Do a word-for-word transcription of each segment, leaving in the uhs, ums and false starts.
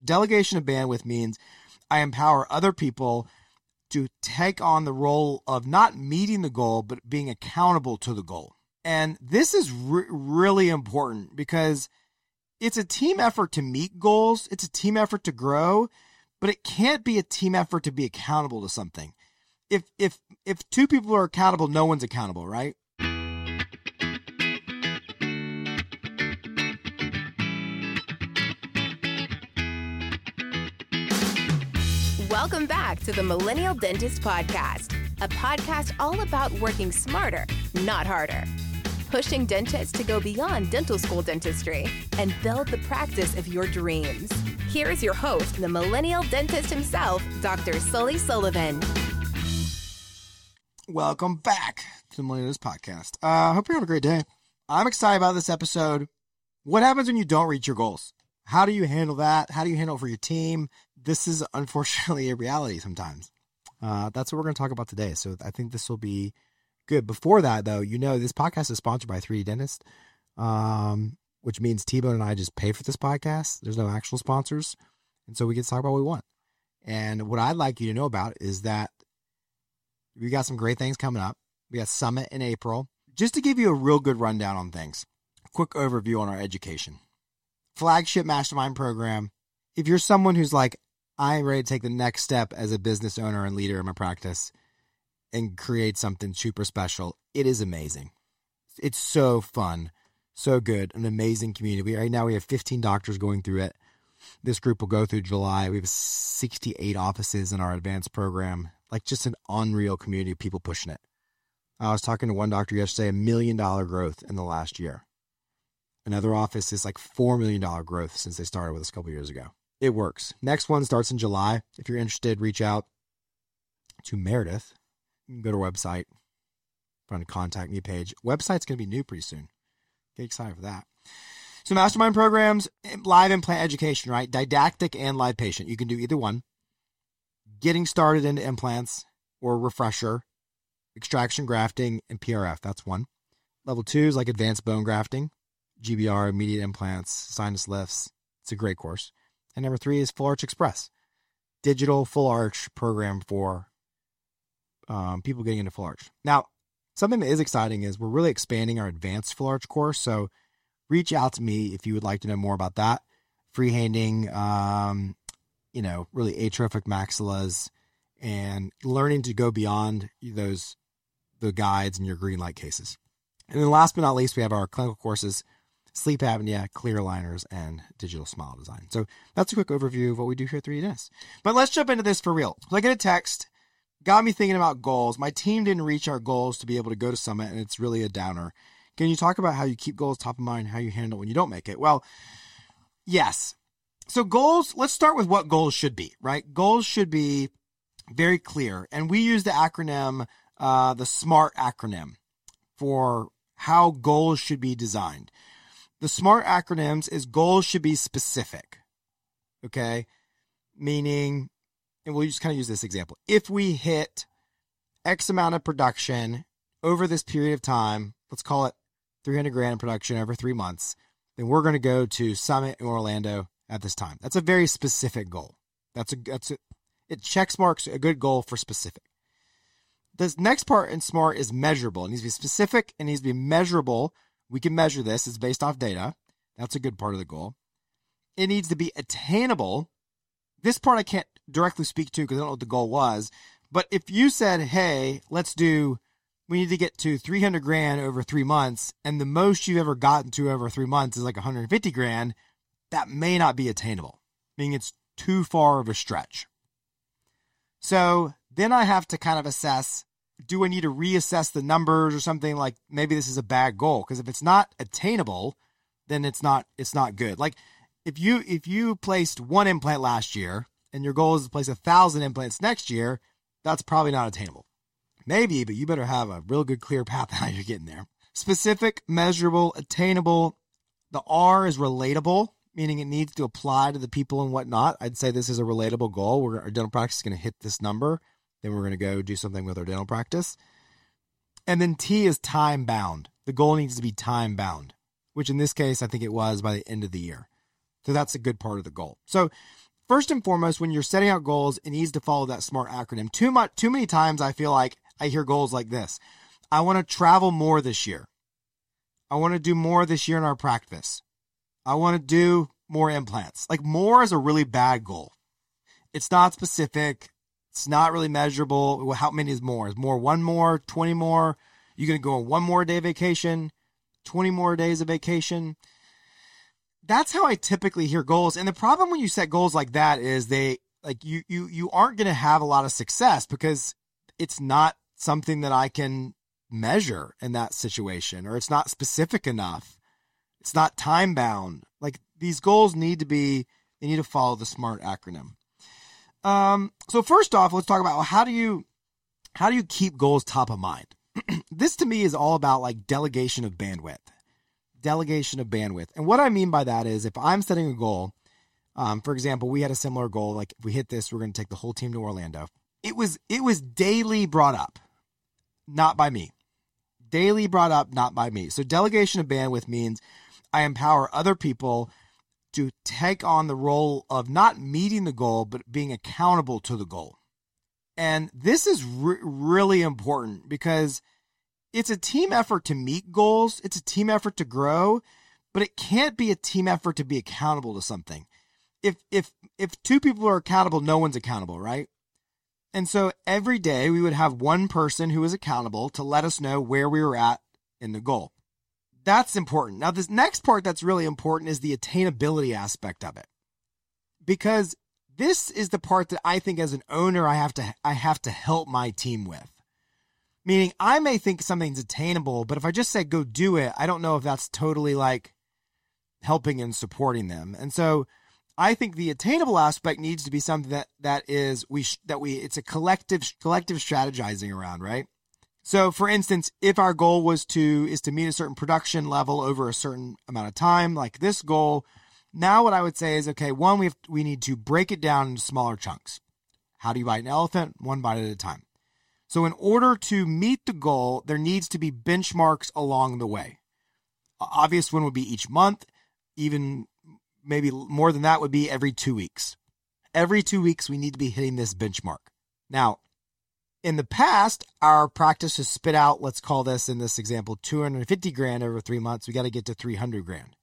Delegation of bandwidth means I empower other people to take on the role of not meeting the goal, but being accountable to the goal. And this is re- really important because it's a team effort to meet goals. It's a team effort to grow, but it can't be a team effort to be accountable to something. If, if, if two people are accountable, no one's accountable, right? Welcome back to the Millennial Dentist Podcast, a podcast all about working smarter, not harder. Pushing dentists to go beyond dental school dentistry and build the practice of your dreams. Here is your host, the Millennial Dentist himself, Doctor Sully Sullivan. Welcome back to the Millennial Dentist Podcast. I uh, hope you're having a great day. I'm excited about this episode. What happens when you don't reach your goals? How do you handle that? How do you handle it for your team? This is unfortunately a reality sometimes. Uh, that's what we're going to talk about today. So I think this will be good. Before that, though, you know, this podcast is sponsored by three D Dentist, um, which means T-Bone and I just pay for this podcast. There's no actual sponsors. And so we get to talk about what we want. And what I'd like you to know about is that we got some great things coming up. We got Summit in April. Just to give you a real good rundown on things, a quick overview on our education. Flagship mastermind program. If you're someone who's like, I'm ready to take the next step as a business owner and leader in my practice and create something super special, it is amazing. It's so fun, so good, an amazing community. Right now we have fifteen doctors going through it. This group will go through July. We have sixty-eight offices in our advanced program, like just an unreal community of people pushing it. I was talking to one doctor yesterday, a million dollar growth in the last year. Another office is like four million dollars growth since they started with us a couple years ago. It works. Next one starts in July. If you're interested, reach out to Meredith. You can go to our website, find a contact me page. Website's going to be new pretty soon. Get excited for that. So mastermind programs, live implant education, right? Didactic and live patient. You can do either one. Getting started into implants or refresher, extraction grafting, and P R F. That's one. Level two is like advanced bone grafting, G B R, immediate implants, sinus lifts. It's a great course. And number three is Full Arch Express, digital full arch program for um, people getting into full arch. Now, something that is exciting is we're really expanding our advanced full arch course. So reach out to me if you would like to know more about that. Freehanding, um, you know, really atrophic maxillas and learning to go beyond those, the guides and your green light cases. And then last but not least, we have our clinical courses, sleep apnea, clear aligners, and digital smile design. So that's a quick overview of what we do here at three D Dentist. But let's jump into this for real. So I get a text, got me thinking about goals. My team didn't reach our goals to be able to go to Summit, and it's really a downer. Can you talk about how you keep goals top of mind, how you handle when you don't make it? Well, yes. So goals, let's start with what goals should be, right? Goals should be very clear. And we use the acronym, uh, the SMART acronym for how goals should be designed. The SMART acronyms is goals should be specific, okay? Meaning, and we'll just kind of use this example. If we hit X amount of production over this period of time, let's call it three hundred grand in production over three months, then we're going to go to Summit in Orlando at this time. That's a very specific goal. That's a, that's a, it checks marks a good goal for specific. The next part in SMART is measurable. It needs to be specific. It needs to be measurable. We can measure this. It's based off data. That's a good part of the goal. It needs to be attainable. This part I can't directly speak to because I don't know what the goal was. But if you said, hey, let's do, we need to get to three hundred grand over three months, and the most you've ever gotten to over three months is like one hundred fifty grand, that may not be attainable, meaning it's too far of a stretch. So then I have to kind of assess, do I need to reassess the numbers or something? Like maybe this is a bad goal, because if it's not attainable, then it's not it's not good. Like if you if you placed one implant last year and your goal is to place a thousand implants next year, that's probably not attainable. Maybe, but you better have a real good clear path how you're getting there. Specific, measurable, attainable. The R is relatable, meaning it needs to apply to the people and whatnot. I'd say this is a relatable goal. We're, our dental practice is going to hit this number. Then we're going to go do something with our dental practice. And then T is time bound. The goal needs to be time bound, which in this case, I think it was by the end of the year. So that's a good part of the goal. So first and foremost, when you're setting out goals, it needs to follow that SMART acronym. Too much, too many times I feel like I hear goals like this. I want to travel more this year. I want to do more this year in our practice. I want to do more implants. Like, more is a really bad goal. It's not specific. It's not really measurable. How many is more? Is more one more, twenty more? You're going to go on one more day vacation, twenty more days of vacation. That's how I typically hear goals. And the problem when you set goals like that is they like you you you aren't going to have a lot of success because it's not something that I can measure in that situation, or it's not specific enough. It's not time bound. Like, these goals need to be, they need to follow the SMART acronym. Um, so first off, let's talk about how do you, how do you keep goals top of mind? This to me is all about like delegation of bandwidth, delegation of bandwidth. And what I mean by that is if I'm setting a goal, um, for example, we had a similar goal. Like, if we hit this, we're going to take the whole team to Orlando. It was, it was daily brought up, not by me. Daily brought up, not by me. So delegation of bandwidth means I empower other people to take on the role of not meeting the goal, but being accountable to the goal. And this is re- really important because it's a team effort to meet goals. It's a team effort to grow, but it can't be a team effort to be accountable to something. If, if, if two people are accountable, no one's accountable, right? And so every day we would have one person who was accountable to let us know where we were at in the goal. That's important. Now, this next part that's really important is the attainability aspect of it. Because this is the part that I think as an owner, I have to, I have to help my team with. Meaning, I may think something's attainable, but if I just say, go do it, I don't know if that's totally like helping and supporting them. And so I think the attainable aspect needs to be something that, that is, we, sh- that we, it's a collective, collective strategizing around, right? So for instance, if our goal was to, is to meet a certain production level over a certain amount of time, like this goal, now what I would say is, okay, one, we have, we need to break it down into smaller chunks. How do you bite an elephant? One bite at a time. So in order to meet the goal, there needs to be benchmarks along the way. Obvious one would be each month, even maybe more than that would be every two weeks. Every two weeks, we need to be hitting this benchmark. Now, in the past, our practice has spit out, let's call this in this example, two hundred fifty grand over three months. We got to get to three hundred grand.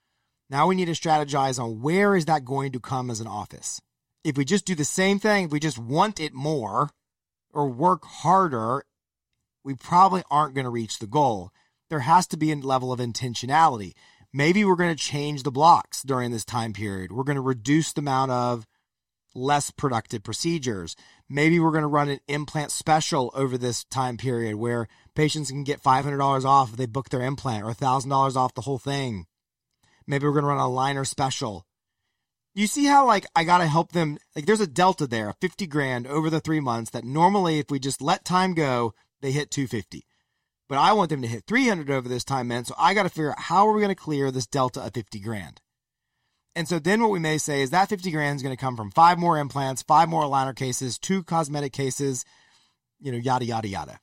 Now we need to strategize on where is that going to come as an office. If we just do the same thing, if we just want it more or work harder, we probably aren't going to reach the goal. There has to be a level of intentionality. Maybe we're going to change the blocks during this time period. We're going to reduce the amount of less productive procedures. Maybe we're going to run an implant special over this time period where patients can get five hundred dollars off if they book their implant, or one thousand dollars off the whole thing. Maybe we're going to run a liner special. You see how, like, I got to help them. Like, there's a delta there, fifty grand over the three months that normally if we just let time go, they hit two hundred fifty. But I want them to hit three hundred over this time, man. So I got to figure out how are we going to clear this delta of fifty grand. And so then what we may say is that fifty grand is going to come from five more implants, five more aligner cases, two cosmetic cases, you know, yada, yada, yada.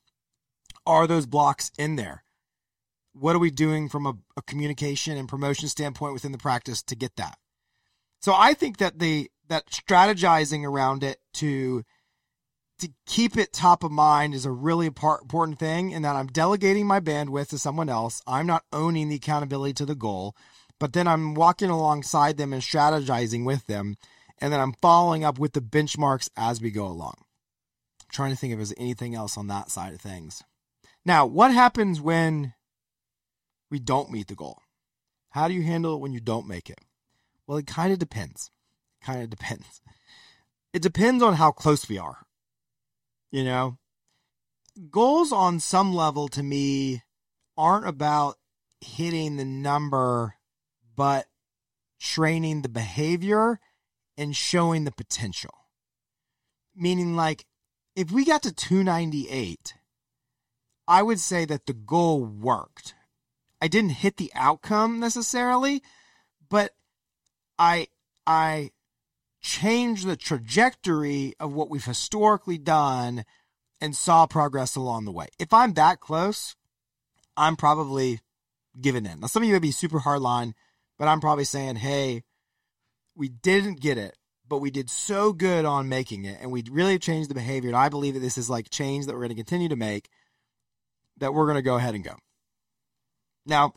Are those blocks in there? What are we doing from a, a communication and promotion standpoint within the practice to get that? So I think that the, that strategizing around it to, to keep it top of mind is a really important thing, in that I'm delegating my bandwidth to someone else. I'm not owning the accountability to the goal, but then I'm walking alongside them and strategizing with them. And then I'm following up with the benchmarks as we go along. I'm trying to think if there's anything else on that side of things. Now, what happens when we don't meet the goal? How do you handle it when you don't make it? Well, it kind of depends. Kind of depends. It depends on how close we are. You know, goals on some level to me aren't about hitting the number, but training the behavior and showing the potential. Meaning, like, if we got to two ninety-eight, I would say that the goal worked. I didn't hit the outcome necessarily, but I, I changed the trajectory of what we've historically done and saw progress along the way. If I'm that close, I'm probably giving in. Now, some of you may be super hardline, but I'm probably saying, hey, we didn't get it, but we did so good on making it, and we really changed the behavior. And I believe that this is like change that we're going to continue to make, that we're going to go ahead and go. Now,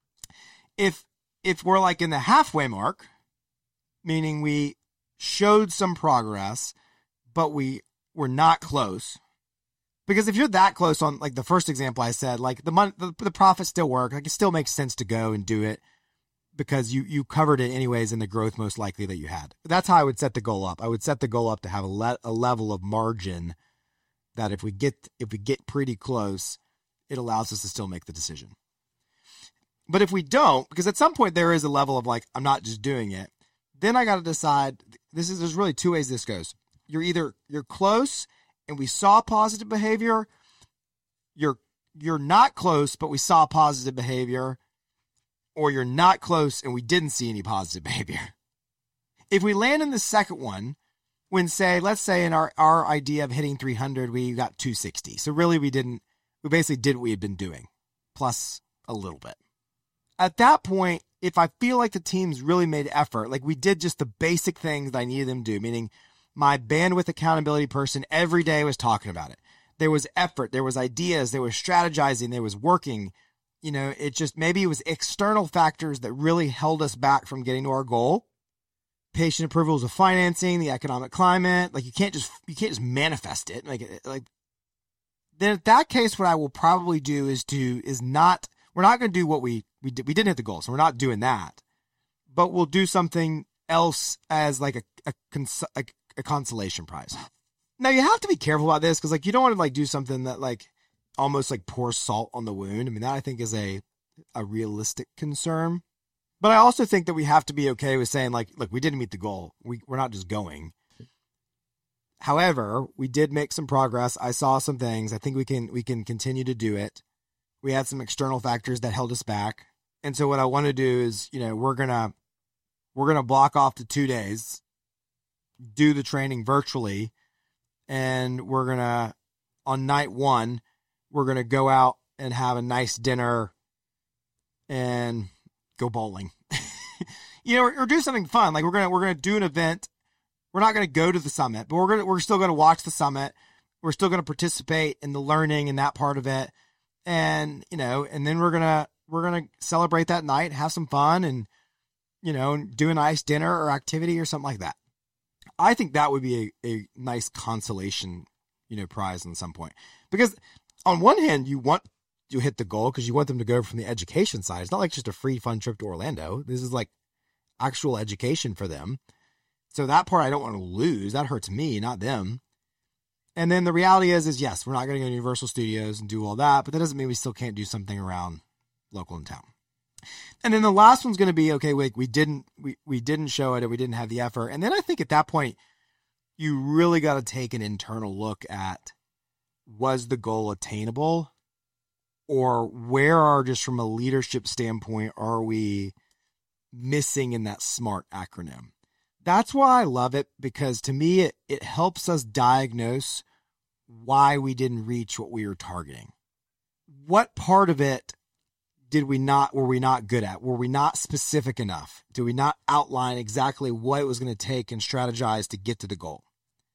if if we're like in the halfway mark, meaning we showed some progress, but we were not close. Because if you're that close on, like the first example I said, like the money, the, the profits still work. Like it still makes sense to go and do it because you, you covered it anyways in the growth most likely that you had. That's how I would set the goal up. I would set the goal up to have a, le- a level of margin that if we get, if we get pretty close, it allows us to still make the decision. But if we don't, because at some point there is a level of like, I'm not just doing it. Then I got to decide, this is, there's really two ways this goes. You're either, you're close and we saw positive behavior. You're, you're not close, but we saw positive behavior, or you're not close and we didn't see any positive behavior. If we land in the second one, when say, let's say in our, our idea of hitting three hundred, we got two sixty. So really we didn't, we basically did what we had been doing, plus a little bit. At that point, if I feel like the team's really made effort, like we did just the basic things that I needed them to do, meaning my bandwidth accountability person every day was talking about it. There was effort, there was ideas, there was strategizing, there was working. You know, it just, maybe it was external factors that really held us back from getting to our goal. Patient approvals of financing, the economic climate, like you can't just, you can't just manifest it. Like, like, then in that case, what I will probably do is to, is not, we're not going to do what we, we did. We didn't hit the goal, so we're not doing that, but we'll do something else as like a, a, cons- a, a consolation prize. Now you have to be careful about this, because like you don't want to like do something that like almost like pours salt on the wound. I mean, that I think is a, a realistic concern, but I also think that we have to be okay with saying like, look, we didn't meet the goal. We, we're not just going. However, we did make some progress. I saw some things. I think we can, we can continue to do it. We had some external factors that held us back. And so what I want to do is, you know, we're going to, we're going to block off the two days, do the training virtually. And we're going to, on night one, we're going to go out and have a nice dinner and go bowling, you know, or, or do something fun. Like we're going to, we're going to do an event. We're not going to go to the summit, but we're going to, we're still going to watch the summit. We're still going to participate in the learning and that part of it. And, you know, and then we're going to, we're going to celebrate that night, have some fun, and, you know, do a nice dinner or activity or something like that. I think that would be a, a nice consolation, you know, prize at some point. Because on one hand, you want to hit the goal because you want them to go from the education side. It's not like just a free fun trip to Orlando. This is like actual education for them. So that part I don't want to lose. That hurts me, not them. And then the reality is, is yes, we're not going to go to Universal Studios and do all that, but that doesn't mean we still can't do something around local in town. And then the last one's going to be, okay, wait, we didn't, we, we didn't show it, or we didn't have the effort. And then I think at that point, you really got to take an internal look at, was the goal attainable, or where are, just from a leadership standpoint, are we missing in that SMART acronym? That's why I love it, because to me, it, it helps us diagnose why we didn't reach what we were targeting. What part of it did we not, were we not good at? Were we not specific enough? Did we not outline exactly what it was going to take and strategize to get to the goal?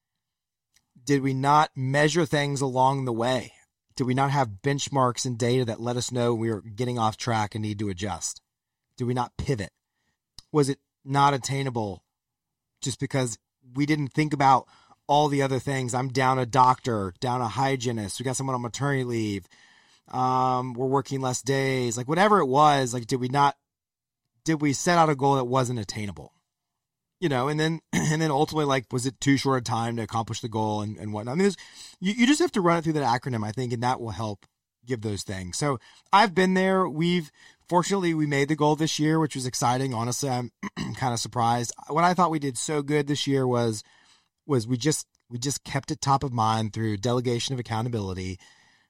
Did we not measure things along the way? Did we not have benchmarks and data that let us know we were getting off track and need to adjust? Did we not pivot? Was it not attainable just because we didn't think about all the other things? I'm down a doctor, down a hygienist. We got someone on maternity leave. Um, we're working less days, like whatever it was. Like, did we not, did we set out a goal that wasn't attainable? You know, and then, and then ultimately, like, was it too short a time to accomplish the goal and, and whatnot? I mean, you, you just have to run it through that acronym, I think, and that will help give those things. So I've been there. We've, fortunately, we made the goal this year, which was exciting. Honestly, I'm kind of surprised. What I thought we did so good this year was, was we just, we just kept it top of mind through delegation of accountability.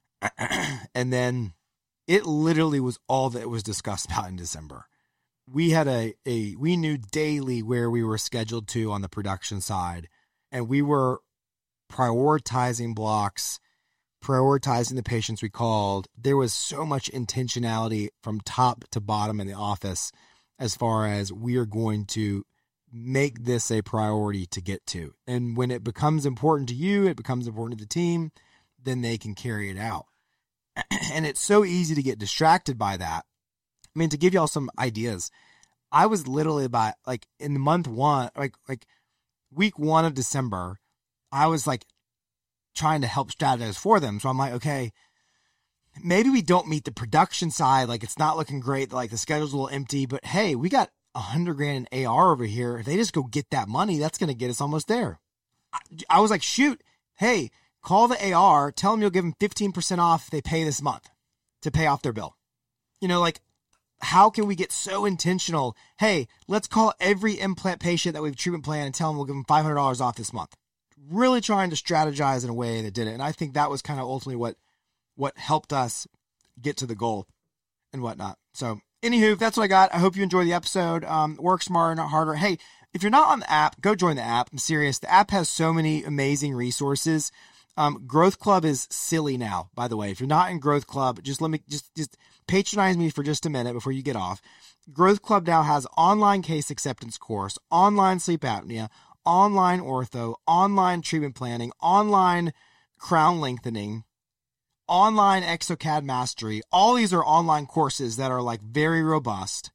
And then it literally was all that was discussed about in December. We had a, a, we knew daily where we were scheduled to on the production side, and we were prioritizing blocks, prioritizing the patients we called. There was so much intentionality from top to bottom in the office as far as we are going to make this a priority to get to. And when it becomes important to you, it becomes important to the team, then they can carry it out. And it's so easy to get distracted by that. I mean, to give y'all some ideas, I was literally about like in the month one, like, like week one of December, I was like trying to help strategize for them. So I'm like, okay, maybe we don't meet the production side. Like it's not looking great. Like the schedule's a little empty, but hey, we got a hundred grand in A R over here. If they just go get that money, that's going to get us almost there. I, I was like, shoot, hey, call the A R, tell them you'll give them fifteen percent off if they pay this month to pay off their bill. You know, like how can we get so intentional? Hey, let's call every implant patient that we've treatment plan and tell them we'll give them five hundred dollars off this month. Really trying to strategize in a way that did it. And I think that was kind of ultimately what, what helped us get to the goal and whatnot. So anywho, that's what I got. I hope you enjoy the episode. Um, work smarter, not harder. Hey, if you're not on the app, go join the app. I'm serious. The app has so many amazing resources. Um, Growth Club is silly now, by the way. If you're not in Growth Club, just let me just, just patronize me for just a minute before you get off. Growth Club now has online case acceptance course, online sleep apnea, online ortho, online treatment planning, online crown lengthening, online exocad mastery. All these are online courses that are like very robust,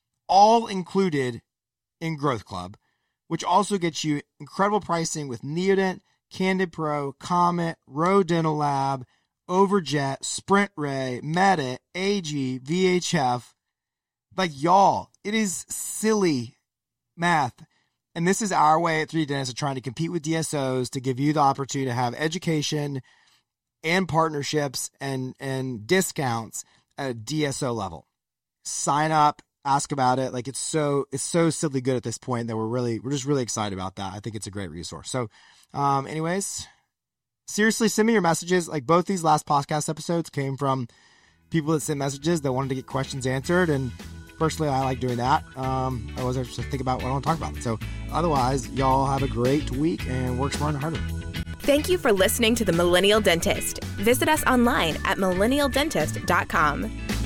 all included in Growth Club, which also gets you incredible pricing with Neodent, Candid Pro, Comet, Roe Dental Lab, Overjet, Sprint Ray, Meta, A G, V H F. Like y'all, it is silly math. And this is our way at three D Dentists of trying to compete with D S Os to give you the opportunity to have education and partnerships and, and discounts at a D S O level. Sign up, ask about it. Like it's so, it's so silly good at this point that we're really, we're just really excited about that. I think it's a great resource. So, um, anyways, seriously, send me your messages. Like both these last podcast episodes came from people that sent messages that wanted to get questions answered. And personally, I like doing that. Um, I was just to think about what I want to talk about. So otherwise, y'all have a great week and work smarter and harder. Thank you for listening to The Millennial Dentist. Visit us online at millennial dentist dot com.